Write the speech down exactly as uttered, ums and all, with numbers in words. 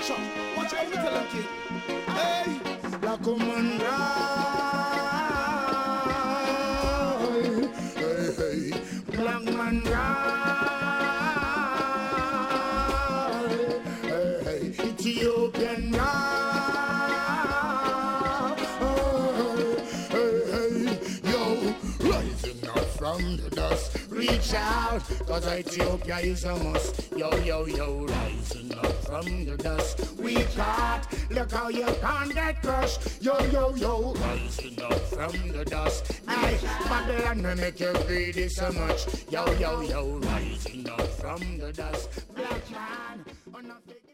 So, watch out, tell them kid. Hey, black woman ride. Hey, hey, black man ride. Hey, hey, Ethiopian ride. Hey, hey, yo, rising up from the dust. Reach out, cause Ethiopia is a must. Yo, yo, yo, rising up from the dust. We can't, look how you can't get crushed. Yo, yo, yo, rising up from the dust. Aye, Babylon will make you greedy so much. Yo, yo, yo, rising up from the dust. Black man,